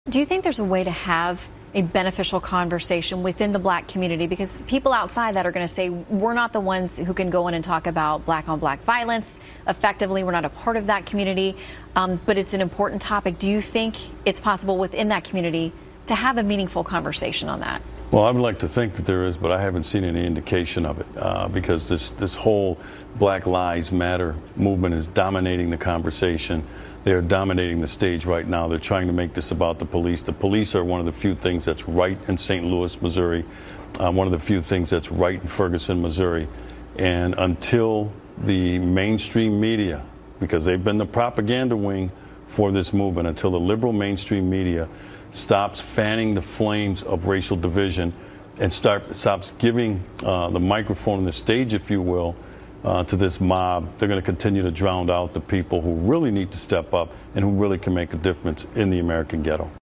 Do you think there's a way to have a beneficial conversation within the black community? Because people outside that are going to say, we're not the ones who can go in and talk about black on black violence effectively. We're not a part of that community, but it's an important topic. Do you think it's possible within that community to have a meaningful conversation on that? Well, I would like to think that there is, but I haven't seen any indication of it because this whole Black Lives Matter movement is dominating the conversation. They're dominating the stage right now. They're trying to make this about the police. The police are one of the few things that's right in St. Louis, Missouri, one of the few things that's right in Ferguson, Missouri. And until the mainstream media, because they've been the propaganda wing for this movement, until the liberal mainstream media stops fanning the flames of racial division and stops giving the microphone and the stage, if you will, to this mob, they're going to continue to drown out the people who really need to step up and who really can make a difference in the American ghetto.